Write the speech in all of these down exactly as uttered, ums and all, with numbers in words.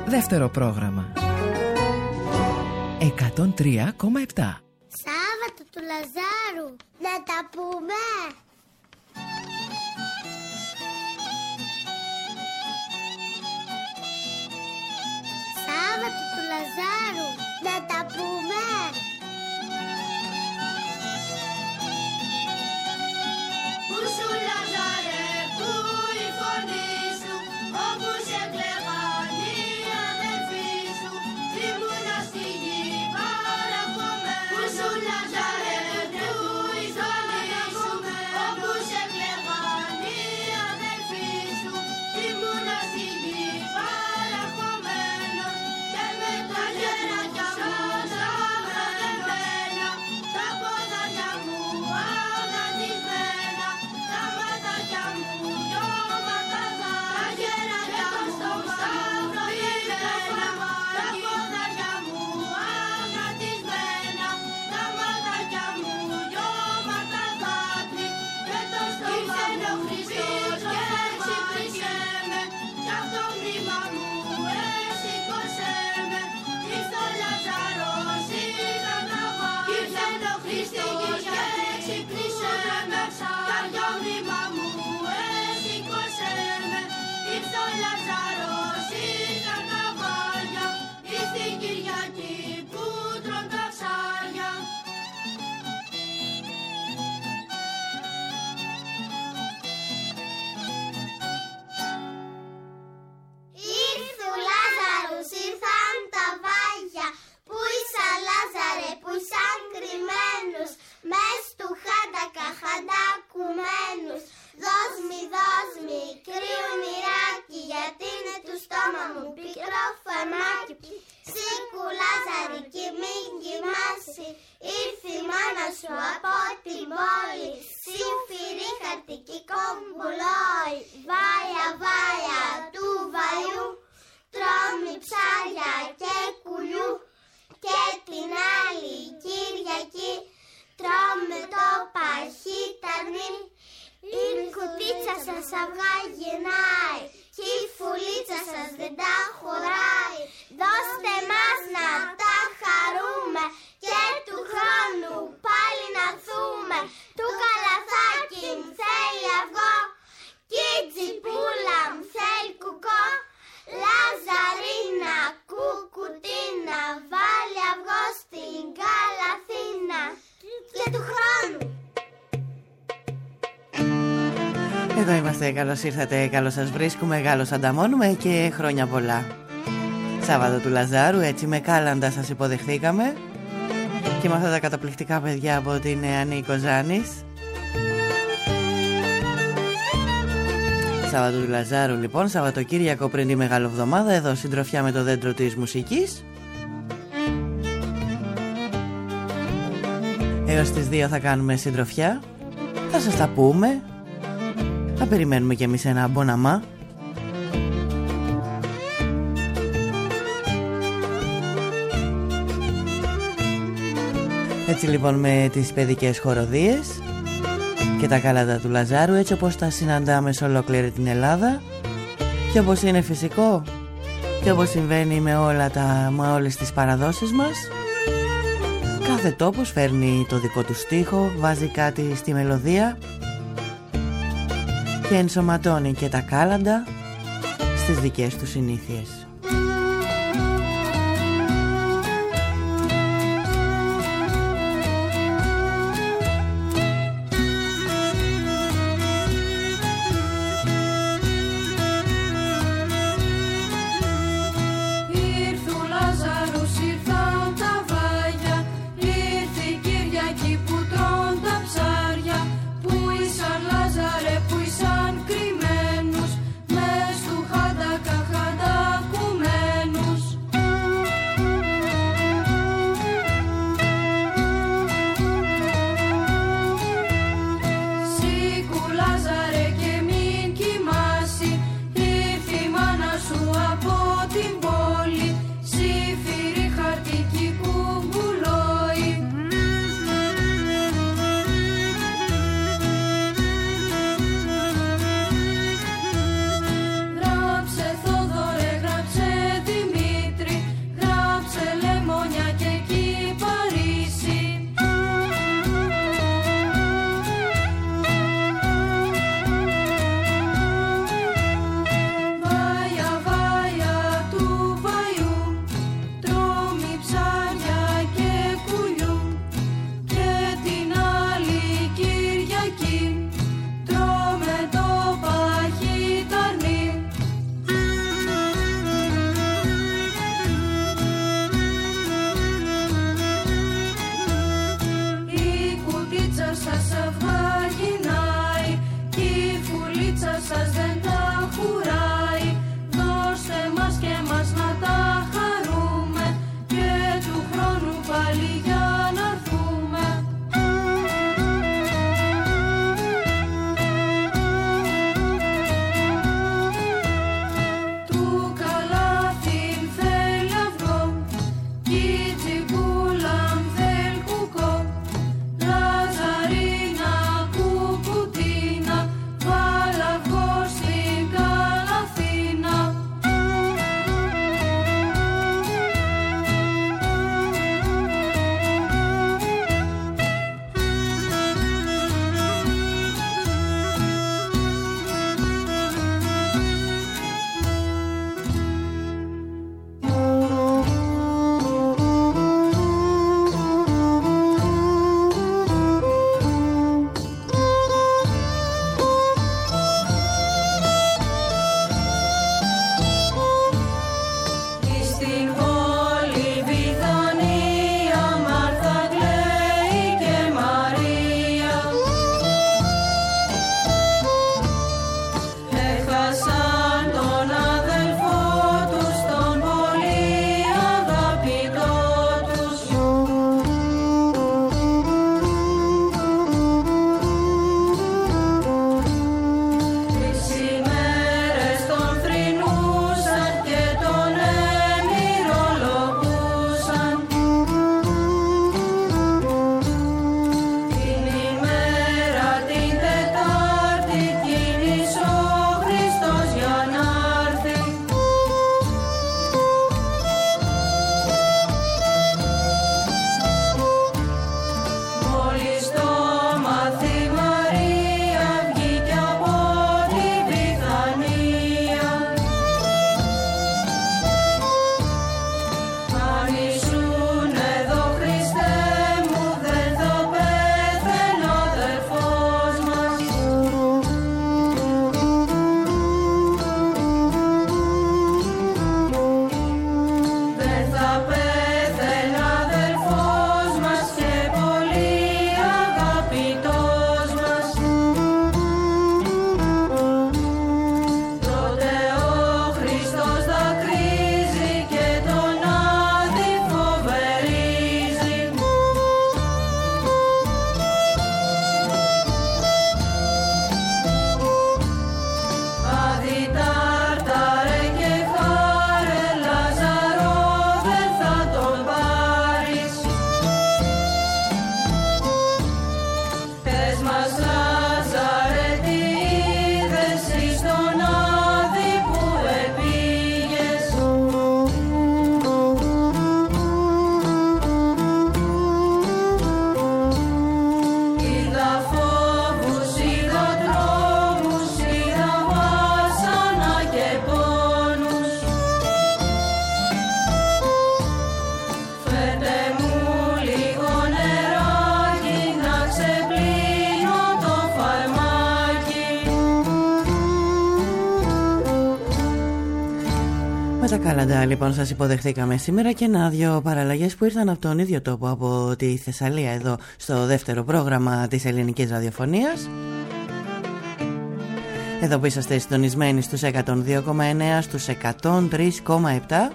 Δεύτερο πρόγραμμα εκατόν τρία κόμμα επτά. Σάββατο του Λαζάρου, να τα πούμε. Σάββατο του Λαζάρου, να τα πούμε. Πού σου Λαζάρε, πού η φωνή σου, όπου σε κλεγάνει η αδελφή σου, ήμουνα στη γη παραχωμένη. Πού σου Λαζάρε, πού η φωνή σου, όπου σε κλεγάνει η αδελφή σου, ήμουνα στη γη παραχωμένη. Και με τα χέρια μου ζαμένα, τα πόδια μου αγανισμένα, τα μάτια μου γιώματα δα, τα χέρια μου στο σταύρο ήμμενα, τα πόδια μου αγανισμένα, τα μάτια μου γιώματα δάκρυ, και το στόμα μου Χριστός και εξυπνήσε με, κι αυτό μνήμα μου εσήκωσέ με. Ήρθε ο Λαζαρός, ήταν να βάλει, ήρθε ο Χριστός και εξυπνήσε με, κι αυτό μνήμα μου εσήκωσέ με. Ήρθε ο Λαζαρός, ήταν να βάλει, ήρθε η Κυριακή που τρων τα ψάρια. Ήρθε ο Λάζαρος, ήρθαν τα βάγια. Πού ήσαν Λάζαρε, πού ήσαν κρυμμένους, μες του χάντακα χαντακουμένους. Δώσ' μη, δώσ' μη, κρύο μοιράκι, γιατί είναι του στόμα μου πικρό φαρμάκι. Σήκου Λάζαρη και μην κοιμάσαι, ήρθε η μάνα σου από την πόλη. Σύμφυρη χαρτική κομπουλόι, βάλια βάλια του βαλιού, τρώμη ψάρια και κουλιού. Και την άλλη Κυριακή τρώμε το παχύτανι. Η κουτίτσα σας αυγά γεννάει, κι η φουλίτσα σας δεν τα χωράει. Δώστε μας να τα χαρούμε, και του χρόνου πάλι να θούμε. Του καλαθάκι μου θέλει αυγό, κι η τσιπούλα μου θέλει κουκό. Λαζαρίνα, κουκουτίνα, βάλει αυγό στην καλαθίνα. Και του χρόνου. Εδώ είμαστε, καλώς ήρθατε, καλώς σας βρίσκουμε, καλώς ανταμώνουμε και χρόνια πολλά. Σάββατο του Λαζάρου, έτσι με κάλαντα σας υποδεχθήκαμε, και με αυτά τα καταπληκτικά παιδιά από την Ανή Κοζάνης. Σάββατο του Λαζάρου λοιπόν, Σαββατοκύριακο πριν τη Μεγαλοβδομάδα, εδώ συντροφιά με το δέντρο της μουσικής. Έως τις δύο θα κάνουμε συντροφιά, θα σας τα πούμε, θα περιμένουμε κι εμείς ένα μποναμά. Έτσι λοιπόν με τις παιδικές χοροδίες και τα κάλαντα του Λαζάρου, έτσι όπως τα συναντάμε σε ολόκληρη την Ελλάδα, και όπως είναι φυσικό και όπως συμβαίνει με, όλα τα, με όλες τις παραδόσεις μας, κάθε τόπος φέρνει το δικό του στίχο, βάζει κάτι στη μελωδία και ενσωματώνει και τα κάλαντα στις δικές του συνήθειες. Που ήσαν κρυμμένους μες του χαντακα χαντακου Με τα κάλαντα λοιπόν σας υποδεχθήκαμε σήμερα και ένα-δυο παραλλαγές που ήρθαν από τον ίδιο τόπο, από τη Θεσσαλία, εδώ στο δεύτερο πρόγραμμα της ελληνικής ραδιοφωνίας. Εδώ που είσαστε συντονισμένοι στους εκατόν δύο κόμμα εννέα, στους εκατόν τρία κόμμα επτά.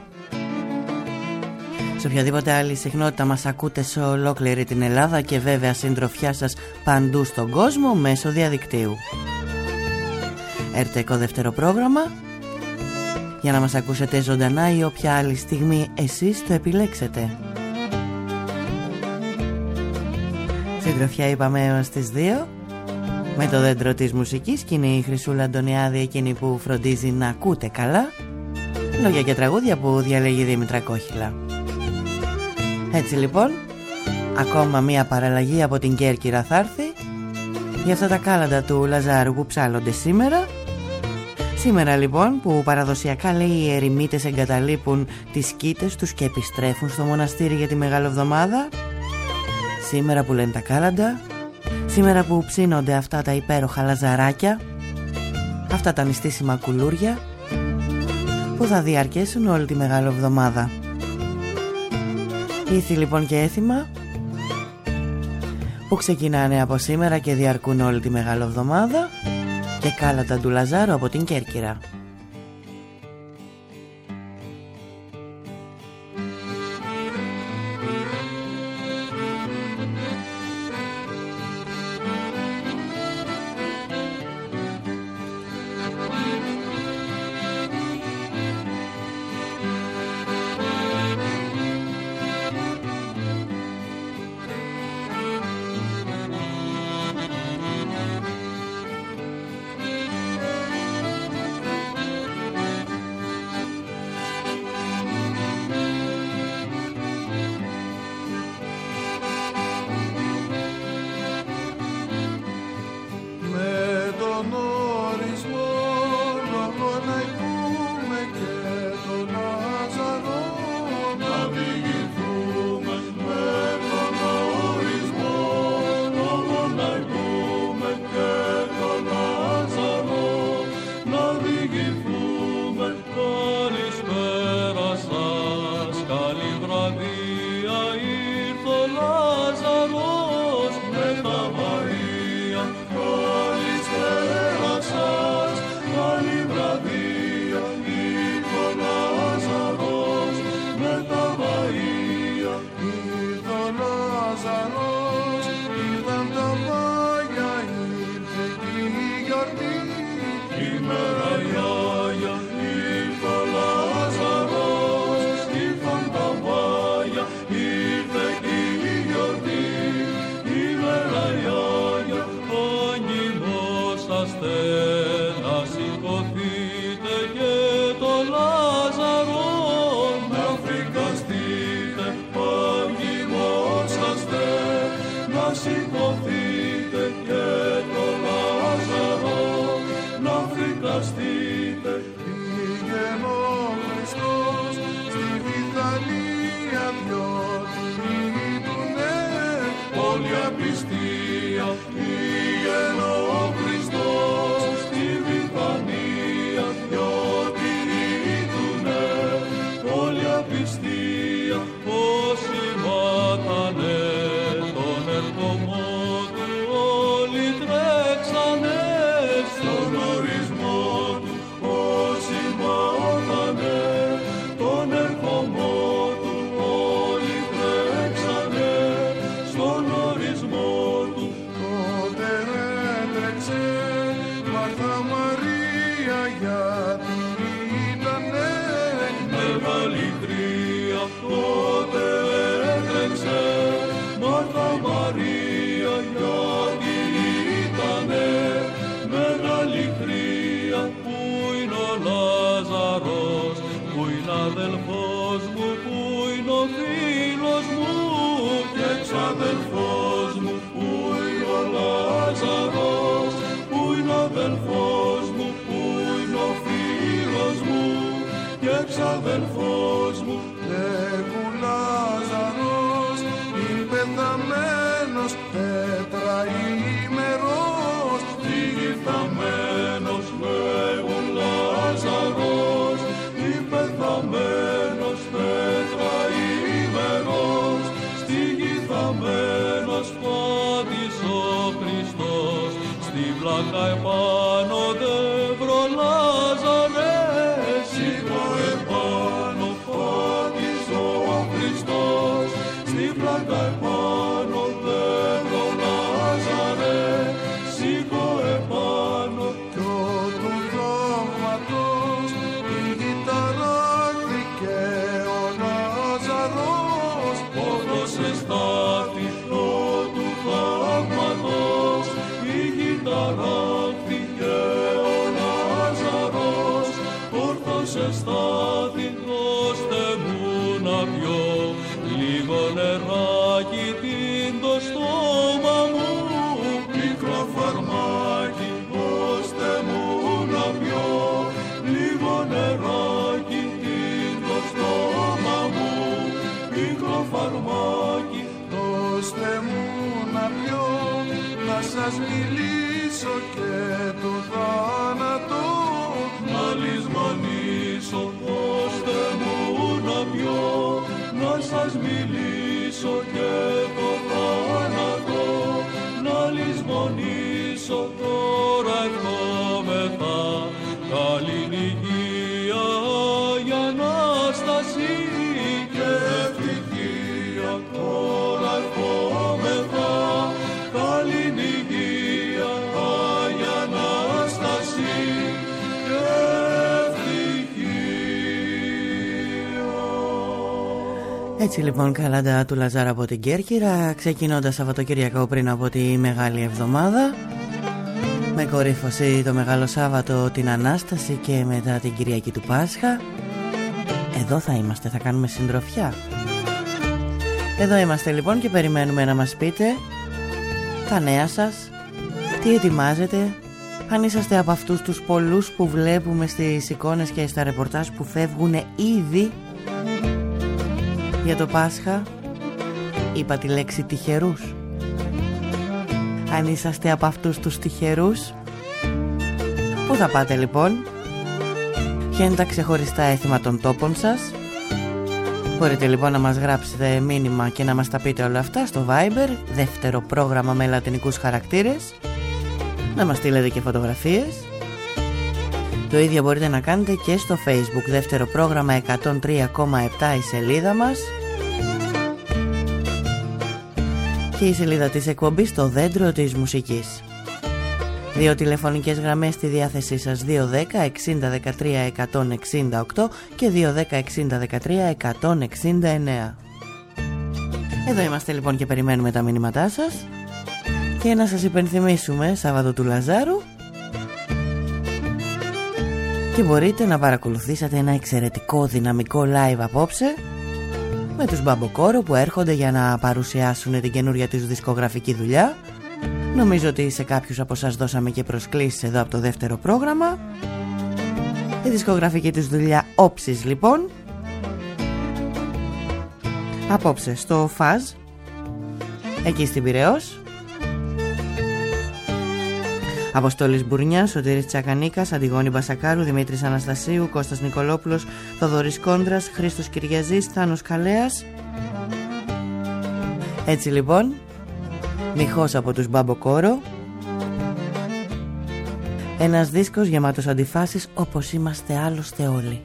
Σε οποιαδήποτε άλλη συχνότητα μας ακούτε σε ολόκληρη την Ελλάδα και βέβαια συντροφιά σας παντού στον κόσμο μέσω διαδικτύου. Έρτεκο δεύτερο πρόγραμμα για να μας ακούσετε ζωντανά ή όποια άλλη στιγμή εσείς το επιλέξετε. Συντροφιά είπαμε έως τις δύο με το δέντρο της μουσικής και είναι η Χρυσούλα Αντωνιάδη, εκείνη που φροντίζει να ακούτε καλά. Λόγια και τραγούδια που διαλέγει η Δήμητρα Κόχυλα. Έτσι λοιπόν, ακόμα μία παραλλαγή από την Κέρκυρα θα έρθει για αυτά τα κάλαντα του Λαζάρου που ψάλλονται σήμερα. Σήμερα λοιπόν που παραδοσιακά λέει οι ερημίτες εγκαταλείπουν τις σκήτες τους και επιστρέφουν στο μοναστήρι για τη Μεγαλοβδομάδα. Σήμερα που λένε τα κάλαντα, σήμερα που ψήνονται αυτά τα υπέροχα λαζαράκια, αυτά τα νηστίσιμα κουλούρια που θα διαρκέσουν όλη τη Μεγαλοβδομάδα. Ήθη λοιπόν και έθιμα που ξεκινάνε από σήμερα και διαρκούν όλη τη Μεγαλοβδομάδα και κάλαντα του Λαζάρου από την Κέρκυρα. Αδελφός μου, λέγου Λάζαρος, είπε θαμένος, τετραήμερος, διηγηθαμένος, λέγου Λάζαρος, είπε θαμένος. σε στάθητο του θαύματος η γη ταράχθηκε ο Λάζαρος, όρθωσε στάθητο ώστε μου να πιω λίγο νεράκι την το στόμα μου, μικρό φαρμάκι ώστε μου να πιω λίγο νεράκι την το στόμα μου, μικρό φαρμάκι ώστε μου να πιω, να σας μιλήσω και το θάνατο να λησμονήσω, ώστε μου να πιω, να σας μιλήσω και το θάνατο να λησμονήσω. Τώρα ερχόμεθα καλήν υγεία για Ανάσταση και ευτυχία. Τώρα ερχόμεθα καλήν υγεία για Ανάσταση και Έτσι λοιπόν, καλάντα του Λαζάρα από την Κέρκυρα, ξεκινώντας Σαββατοκυριακό πριν από τη Μεγάλη Εβδομάδα, με κορύφωση το Μεγάλο Σάββατο την Ανάσταση και μετά την Κυριακή του Πάσχα. Εδώ θα είμαστε, θα κάνουμε συντροφιά. Εδώ είμαστε λοιπόν και περιμένουμε να μας πείτε τα νέα σας, τι ετοιμάζετε, αν είσαστε από αυτούς τους πολλούς που βλέπουμε στις εικόνες και στα ρεπορτάζ που φεύγουν ήδη για το Πάσχα. Είπα τη λέξη τυχερούς. Αν είσαστε από αυτούς τους τυχερούς, πού θα πάτε λοιπόν? Ποια είναι τα ξεχωριστά έθιμα των τόπων σας? Μπορείτε λοιπόν να μας γράψετε μήνυμα και να μας τα πείτε όλα αυτά στο Viber, δεύτερο πρόγραμμα με λατινικούς χαρακτήρες, να μας στείλετε και φωτογραφίες. Το ίδιο μπορείτε να κάνετε και στο Facebook, δεύτερο πρόγραμμα εκατόν τρία κόμμα επτά η σελίδα μας και η σελίδα της εκπομπής το δέντρο της μουσικής. Δύο τηλεφωνικές γραμμές στη διάθεσή σας, δύο δέκα εξήντα δεκατρία εκατόν εξήντα οκτώ και δύο δέκα εξήντα δεκατρία εκατόν εξήντα εννέα. Εδώ είμαστε λοιπόν και περιμένουμε τα μηνύματά σας. Και να σας υπενθυμίσουμε, Σάββατο του Λαζάρου, και μπορείτε να παρακολουθήσετε ένα εξαιρετικό δυναμικό live απόψε με τους Μπαμποκόρο που έρχονται για να παρουσιάσουν την καινούρια της δισκογραφική δουλειά. Νομίζω ότι σε κάποιους από σας δώσαμε και προσκλήσεις εδώ από το δεύτερο πρόγραμμα. Η δισκογραφική της δουλειά Όψης λοιπόν, απόψε στο Φαζ, εκεί στην Πειραιώς. Αποστόλης Μπουρνιάς, Σωτήρης Τσακανίκας, Αντιγόνη Μπασακάρου, Δημήτρης Αναστασίου, Κώστας Νικολόπουλος, Θοδωρής Κόντρας, Χρήστος Κυριαζής, Θάνος Καλέας. Έτσι λοιπόν, Μιχός από τους Μπαμποκόρο. Ένας δίσκος γεμάτος αντιφάσεις, όπως είμαστε άλλωστε όλοι.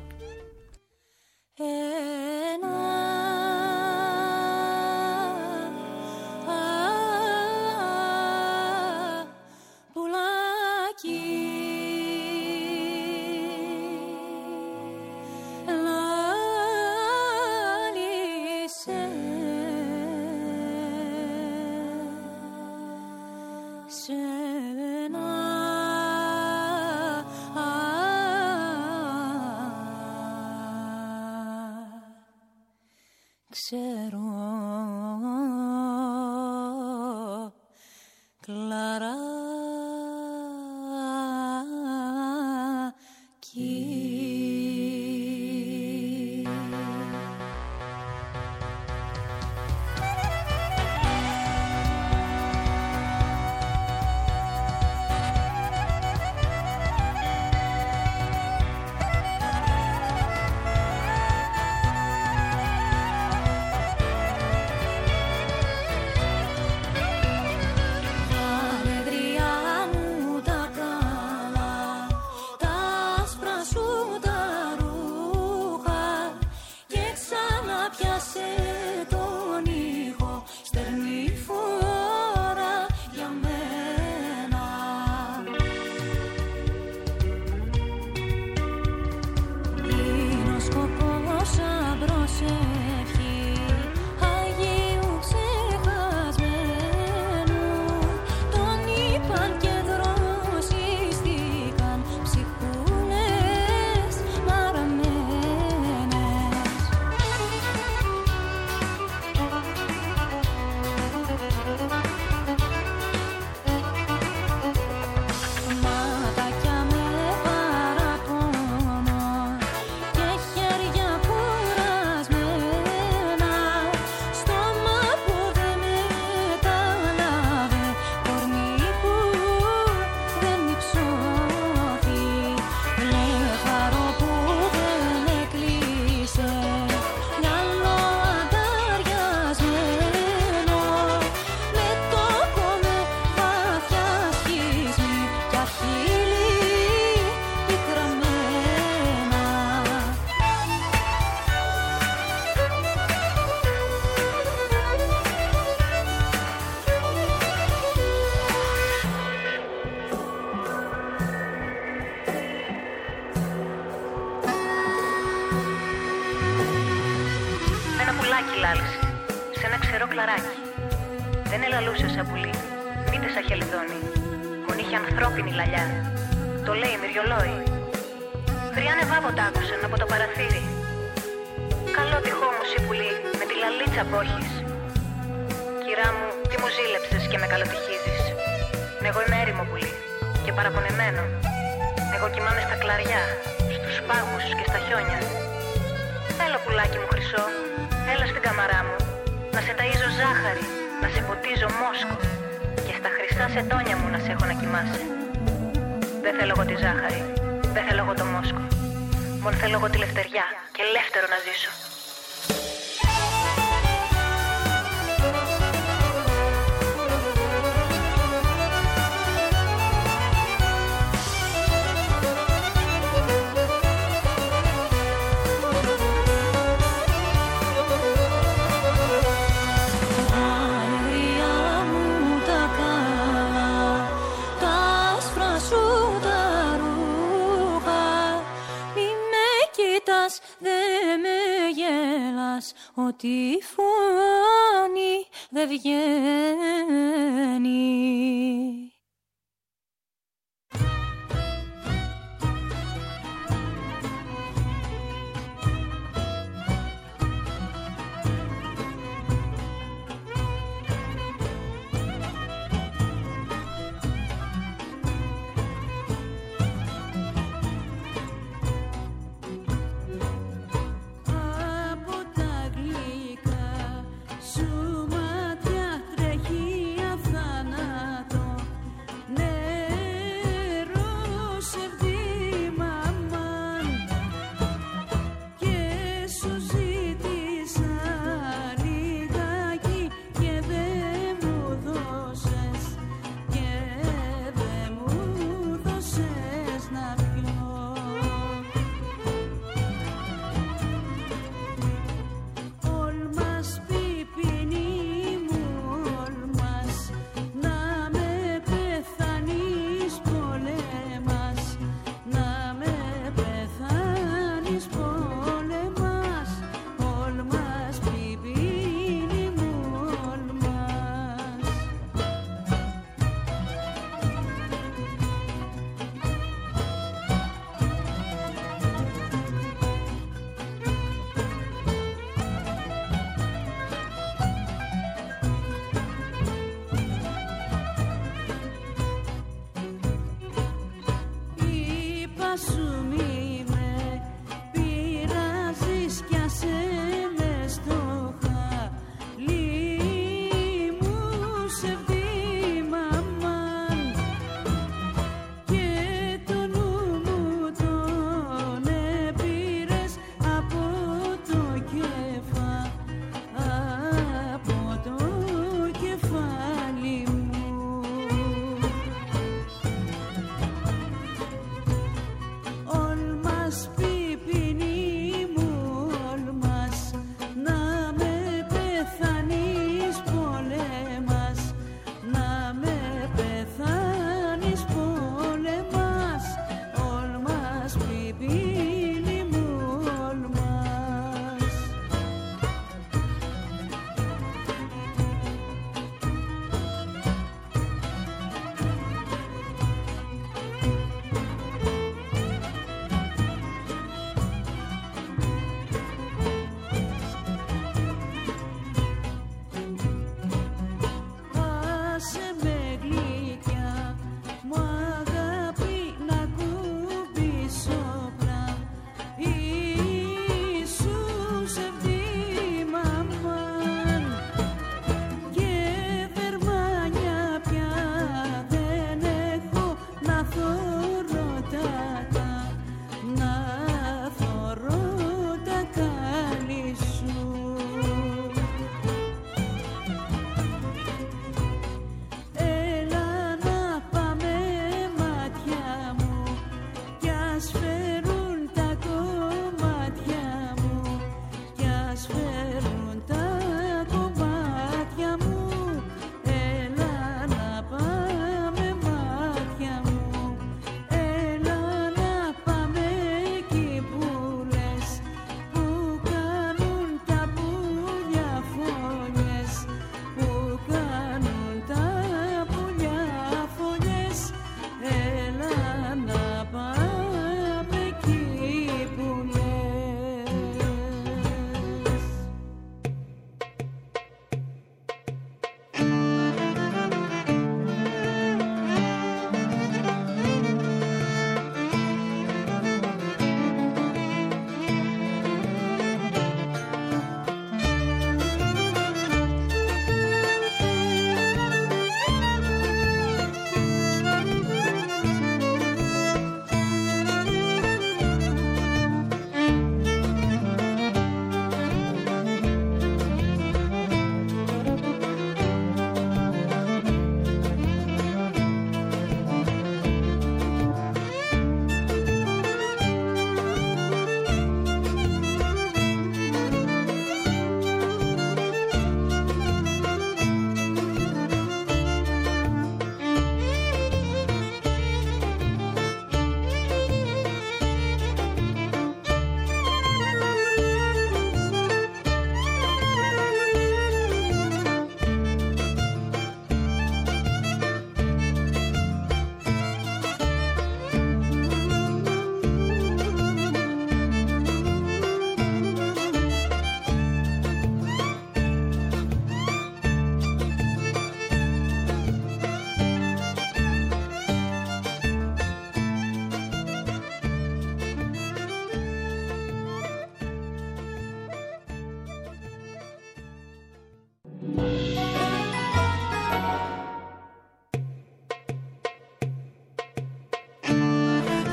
μεράκι λάλησε, σε ένα ξερό κλαράκι. Δεν ελαλούσε σαν πουλί, μήτε σαν χελιδόνι. Μον είχε ανθρώπινη λαλιά, το λέει μυριολόι. Γριάνε βάβο τ' άκουσαν από το παραθύρι. Καλό τυχό μου σιπουλί, με τη λαλίτσα που έχεις. Κυρά μου, τι μου ζήλεψες και με καλοτυχίζεις. Εγώ είμαι έρημο πουλί και παραπονεμένο. Εγώ κοιμάμαι στα κλαριά, στους πάγους και στα χιόνια. Έλα πουλάκι μου χρυσό, έλα στην καμαρά μου. Να σε ταΐζω ζάχαρη, να σε ποτίζω μόσκο. Και στα χρυσά σετόνια μου να σε έχω να κοιμάσαι. Δεν θέλω εγώ τη ζάχαρη, δεν θέλω εγώ το μόσκο. Μόνο θέλω εγώ τη λευτεριά και ελεύθερο να ζήσω. Δε με γέλας, ότι η φωνή δεν βγαίνει.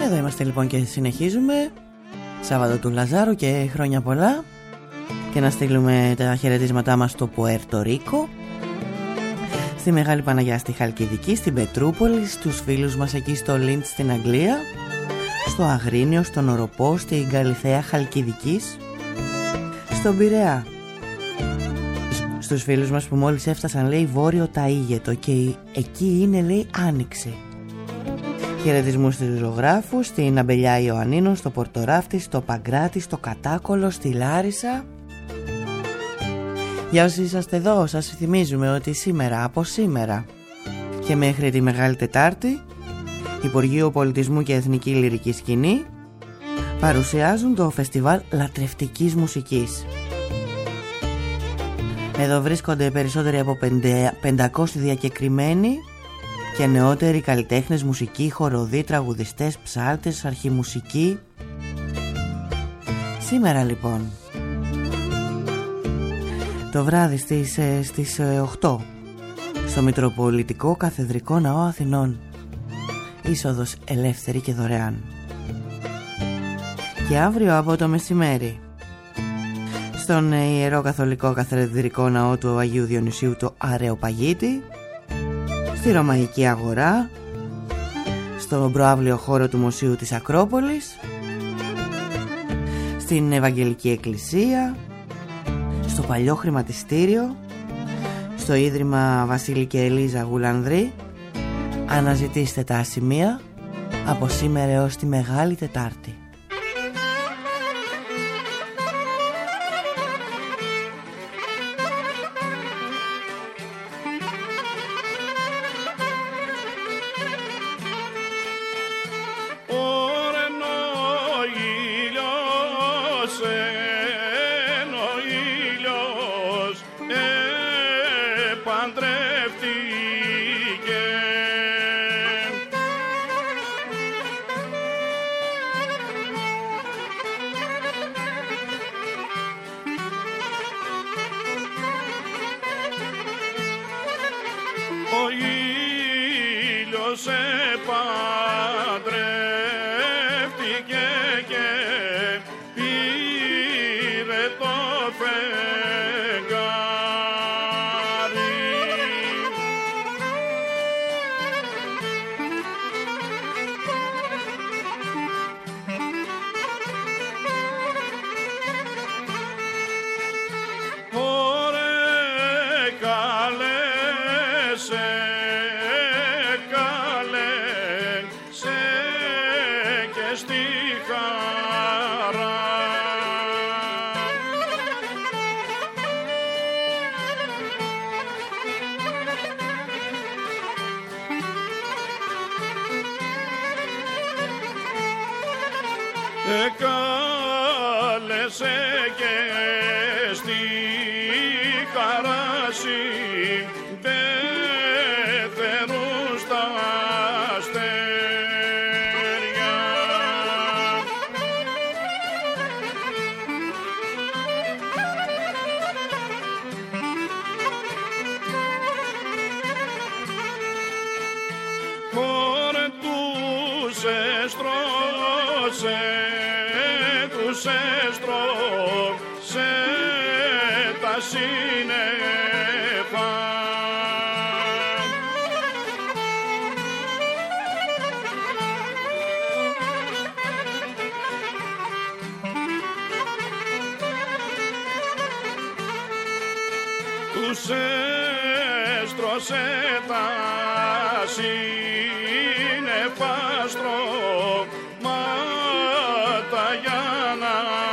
Εδώ είμαστε λοιπόν και συνεχίζουμε. Σάββατο του Λαζάρου και χρόνια πολλά. Και να στείλουμε τα χαιρετίσματά μας στο Πουέρτο Ρίκο, στη Μεγάλη Παναγιά στη Χαλκιδική, στην Πετρούπολη, στους φίλους μας εκεί στο Λίντ στην Αγγλία, στο Αγρίνιο, στον Οροπό, στην Καλυθέα Χαλκιδικής, στον Πειραιά, στους φίλους μας που μόλις έφτασαν, λέει, Βόρειο Ταΐγετο και εκεί είναι, λέει, Άνοιξη. Χαιρετισμούς στους ζωγράφους, στην Αμπελιά Ιωαννίνων, στο Πορτοράφτη, στο Παγκράτη, στο Κατάκολο, στη Λάρισα. Για όσοι είσαστε εδώ, σας θυμίζουμε ότι σήμερα, από σήμερα και μέχρι τη Μεγάλη Τετάρτη, Υπουργείο Πολιτισμού και Εθνική Λυρική Σκηνή παρουσιάζουν το Φεστιβάλ Λατρευτικής Μουσικής. Εδώ βρίσκονται περισσότεροι από πεντακόσιοι διακεκριμένοι και νεότεροι καλλιτέχνες, μουσικοί, χοροδοί, τραγουδιστές, ψάλτες, αρχιμουσικοί. Σήμερα λοιπόν το βράδυ στις, στις οκτώ στο Μητροπολιτικό Καθεδρικό Ναό Αθηνών, είσοδος ελεύθερη και δωρεάν. Και αύριο από το μεσημέρι στον Ιερό Καθολικό Καθεδρικό Ναό του Αγίου Διονυσίου το Αρεοπαγίτη, στη Ρωμαϊκή Αγορά, στον προαύλιο χώρο του Μουσείου της Ακρόπολης, στην Ευαγγελική Εκκλησία, στο Παλιό Χρηματιστήριο, στο Ίδρυμα Βασίλη και Ελίζα Γουλανδρή. Αναζητήστε τα σημεία από σήμερα έως τη Μεγάλη Τετάρτη. Εκάλεσε και στη χαράση πεθερούν στα αστέρια. Χωρε τους εστρώσε, τους έστρωσε τα σύννεφα. Τους έστρωσε τα σύννεφα στρώματα για να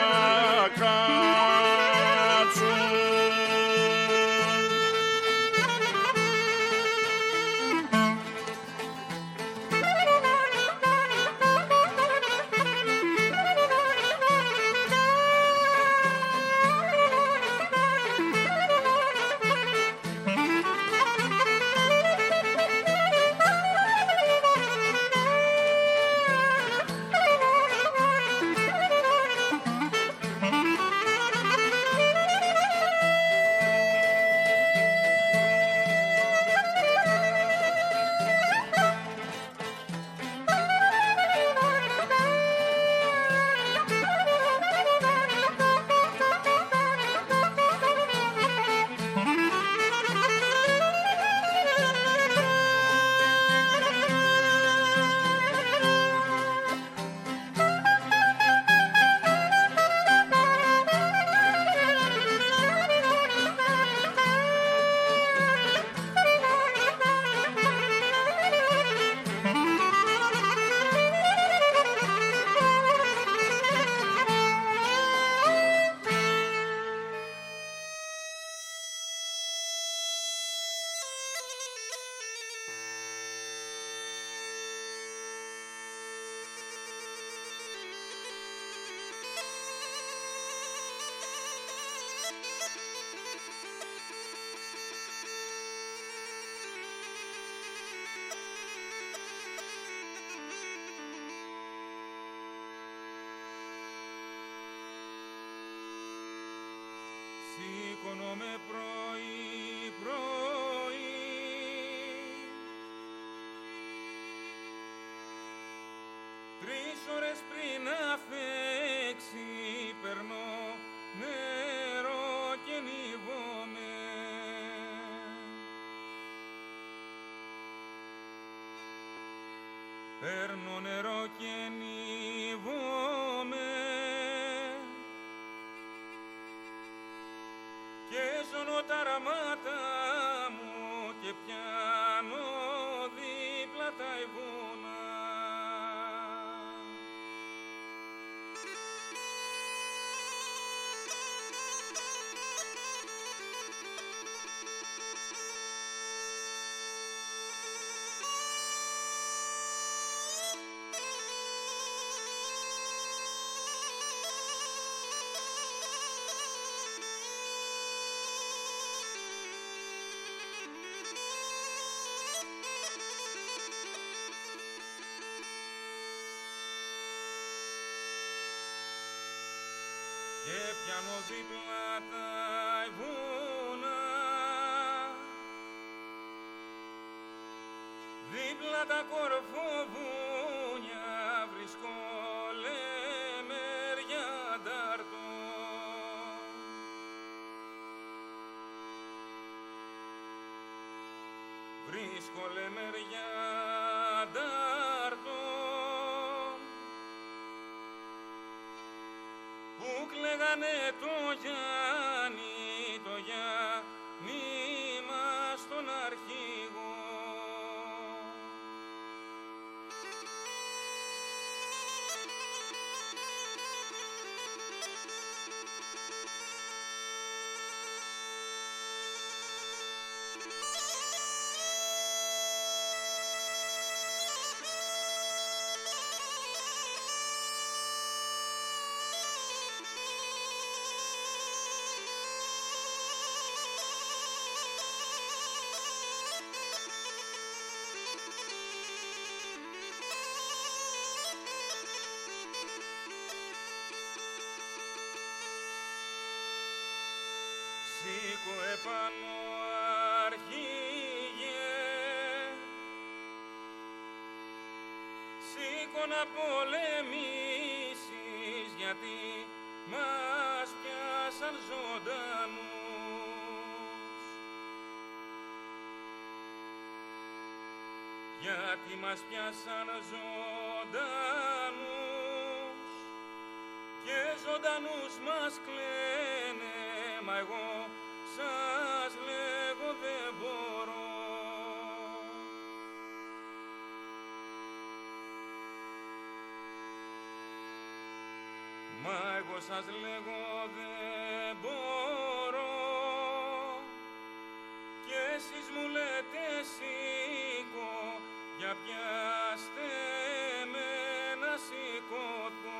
κάτσουν. σήκωνομαι πρωί πρωί, τρεις ώρες πριν να φέξει περνώ νερό και νιβόμαι. Παίρνω νερό και νιβόμαι και ζωνώ τα ραματά μου και πιάνω δίπλα τα αιβώνα. Και πιάνω δίπλα τα βουνά, δίπλα τα κορφοβούνια βρίσκω λεμέρια αντάρτο. Βρίσκω λεμέρια αντάρτο που κλαίγανε το Γιάννη, το Γιάννη μας τον αρχηγό. Σήκω επάνω αρχηγέ, σήκω να πολεμήσεις, γιατί μας πιάσαν ζωντανούς. Γιατί μας πιάσαν ζωντανούς και ζωντανούς μας κλαίνε, μα εγώ σας λέγω δεν μπορώ. Μα εγώ σας λέγω δεν μπορώ και εσείς μου λέτε σήκω, για πιάστε με να σηκωθώ.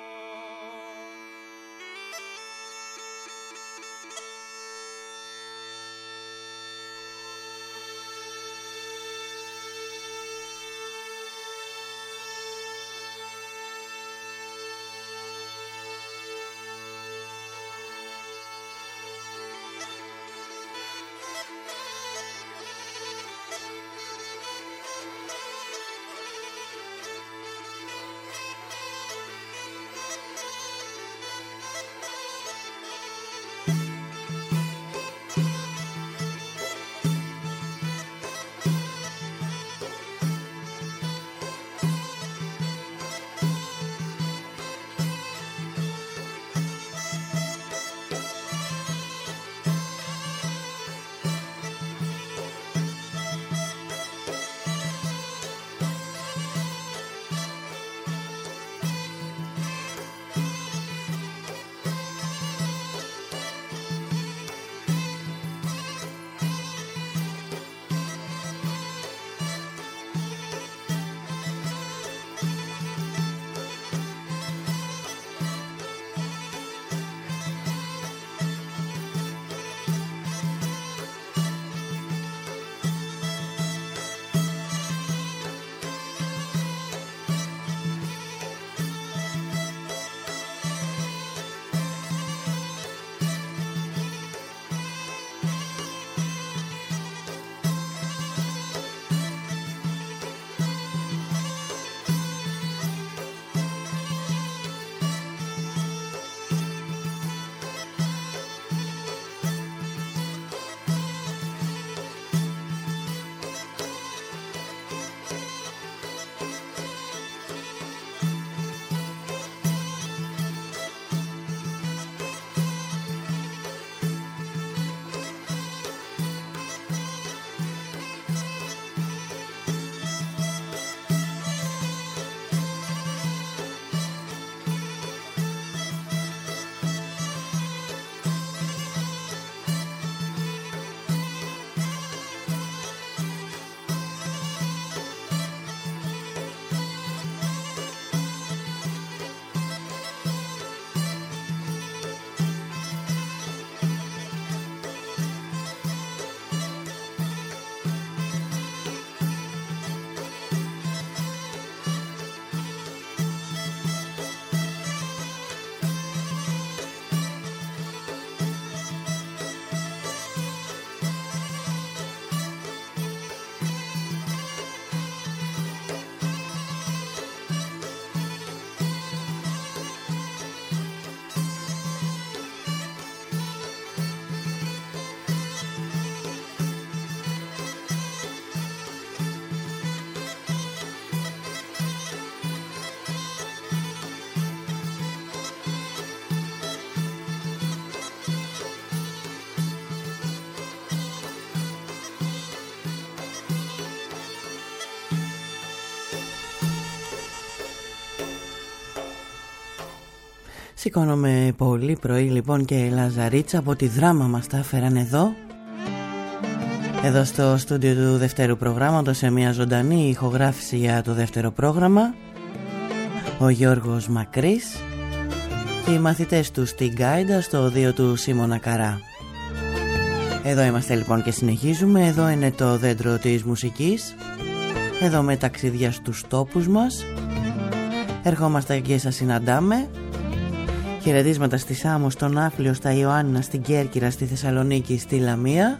Σηκώνομαι πολύ πρωί λοιπόν και η Λαζαρίτσα από τη Δράμα μας τα έφεραν εδώ. Εδώ στο στούντιο του δεύτερου προγράμματος, σε μια ζωντανή ηχογράφηση για το δεύτερο πρόγραμμα, ο Γιώργος Μακρύς και οι μαθητές του στην Γκάιντα στο οδείο του Σίμωνα Καρά. Εδώ είμαστε λοιπόν και συνεχίζουμε. Εδώ είναι το δέντρο της μουσικής. Εδώ με ταξίδια στους τόπους μας. Ερχόμαστε και σας συναντάμε. Χαιρετίσματα στη Σάμο, στον Άφλιο, στα Ιωάννινα, στην Κέρκυρα, στη Θεσσαλονίκη, στη Λαμία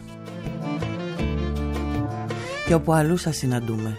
και όπου αλλού σας συναντούμε.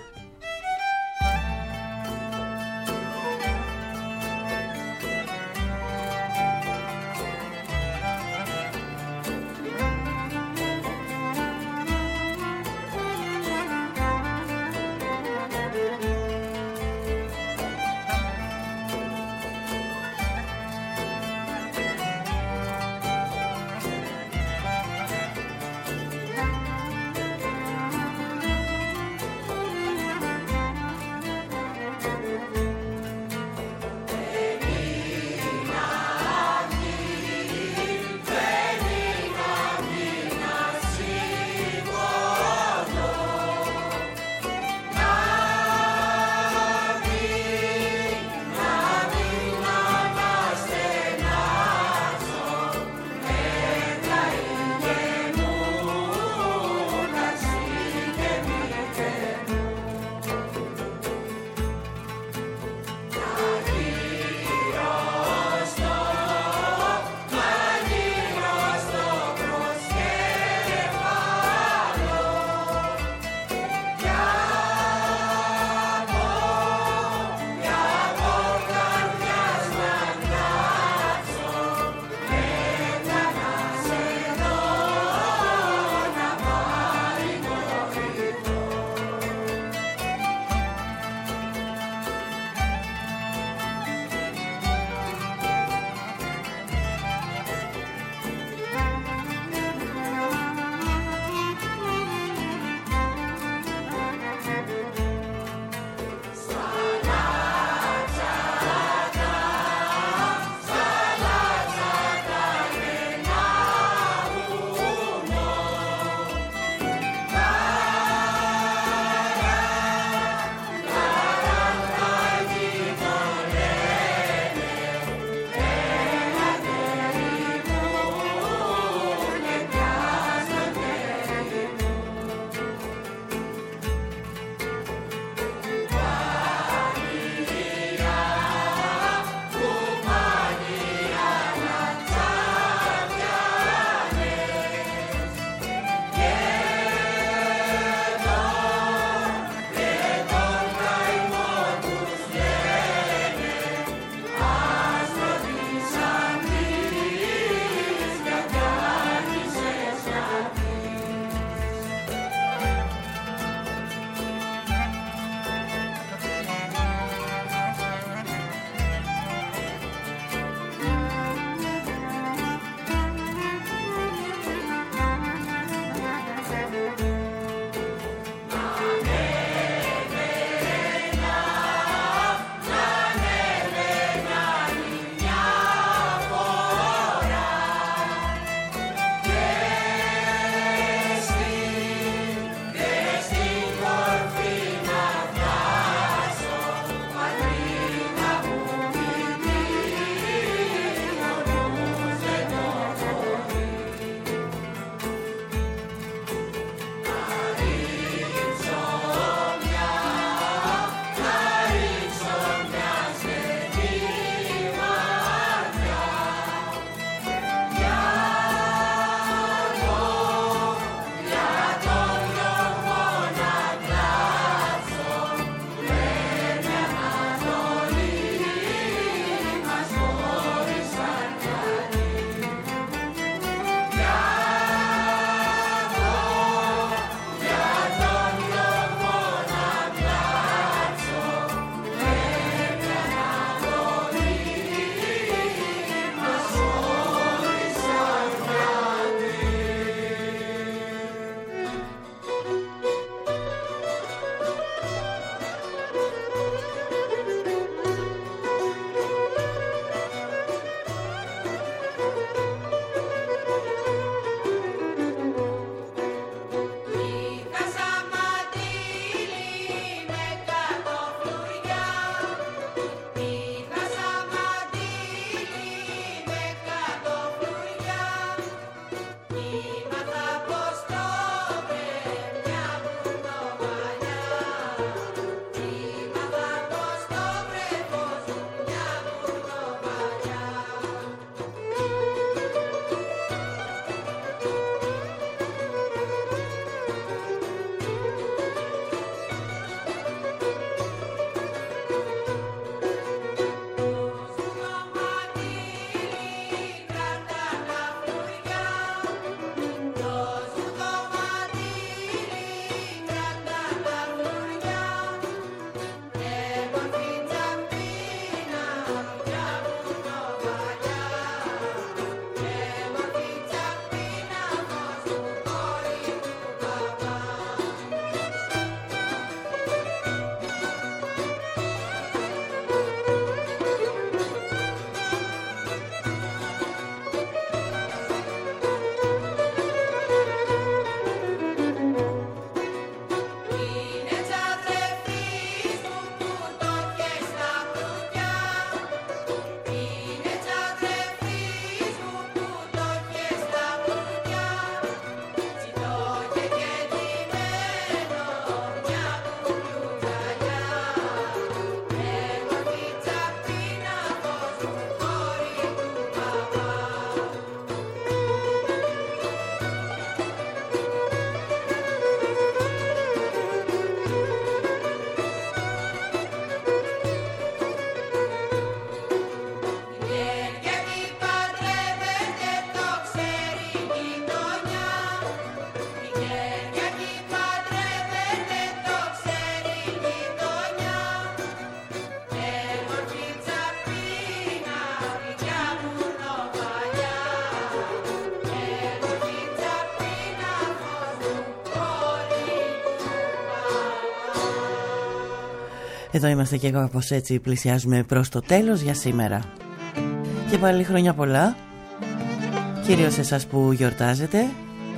Εδώ είμαστε και κάπως έτσι πλησιάζουμε προς το τέλος για σήμερα. Και πάλι χρόνια πολλά, κυρίως εσάς που γιορτάζετε.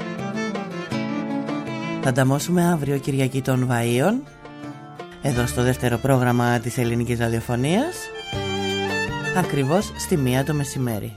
Θα ανταμώσουμε αύριο Κυριακή των Βαΐων, εδώ στο δεύτερο πρόγραμμα της ελληνικής ραδιοφωνίας, ακριβώς στη μία το μεσημέρι.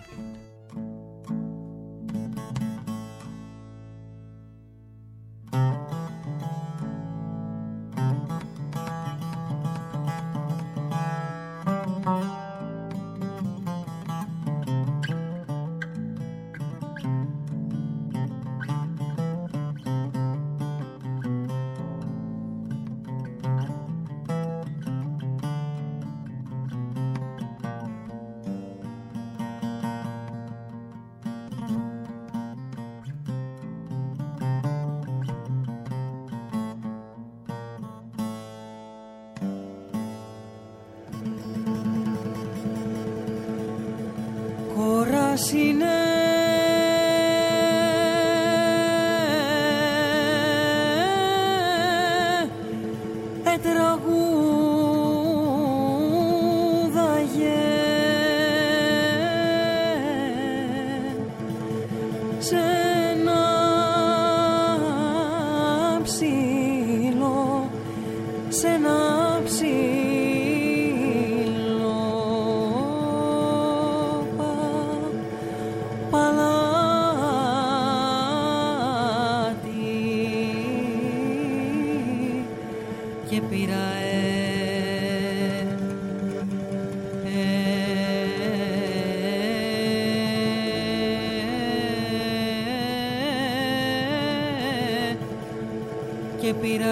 Και πήρα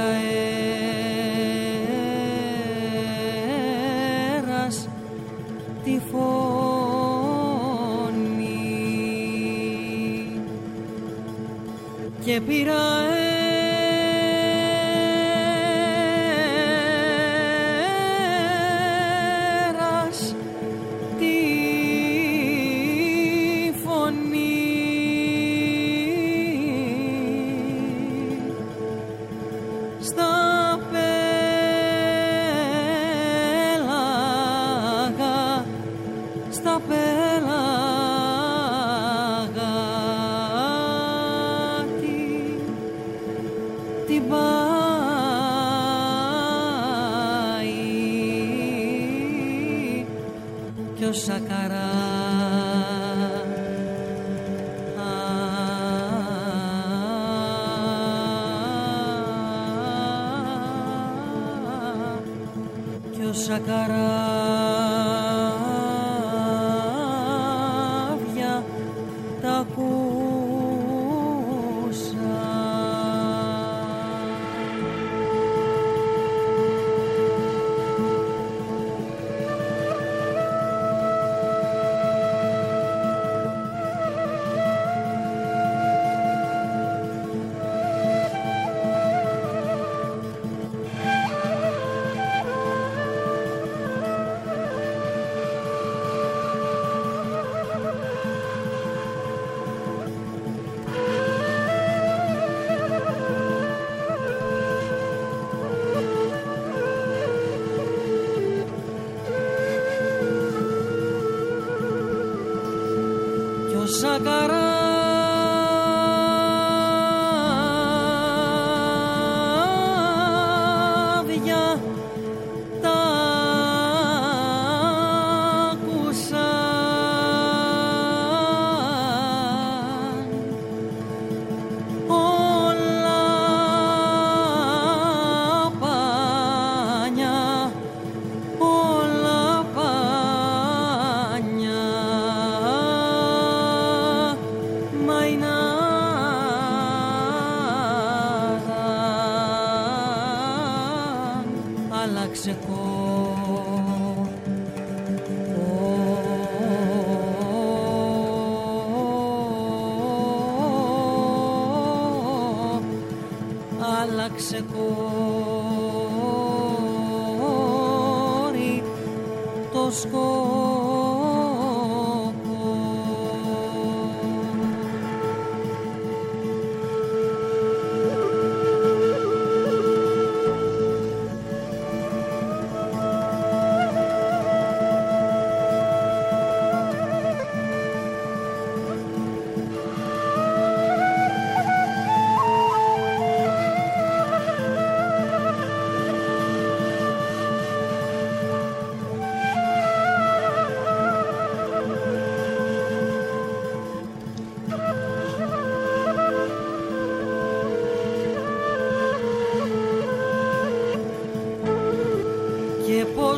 αέρας τη φωνή και πήρα αέρας τη φωνή στα πέλαγα, στα πέλαγα την πάει κι ο Σακαρά κι ο Σακαράβια τα ακούσα. Σακαράβια τα άκουσα όλα πάνια, όλα πάνια άλλαξε άλλαξε κόρη το σκοπό.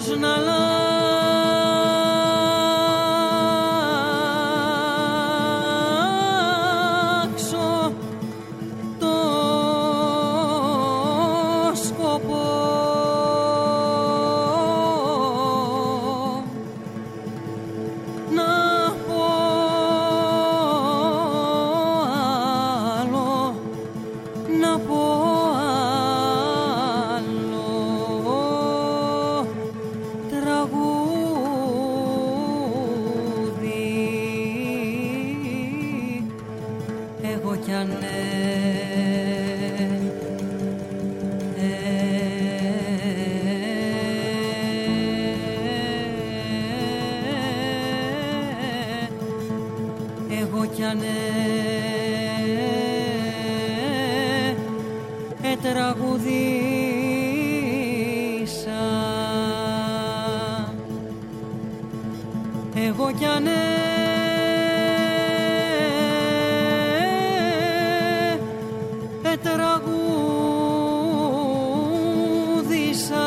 πώς να αλλάξω το σκοπό. Να πω άλλο, να πω τραγουδήσα εγώ κι αν τραγούδισα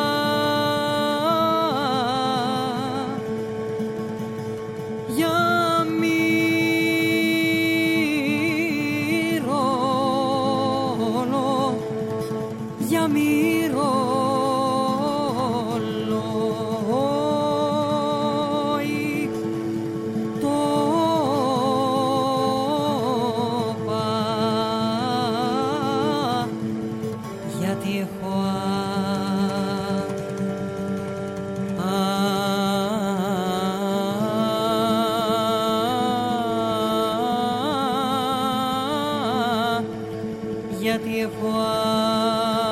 για μυρόλο, για μυρόλοι το πα, γιατί έχω α, α, γιατί έχω α,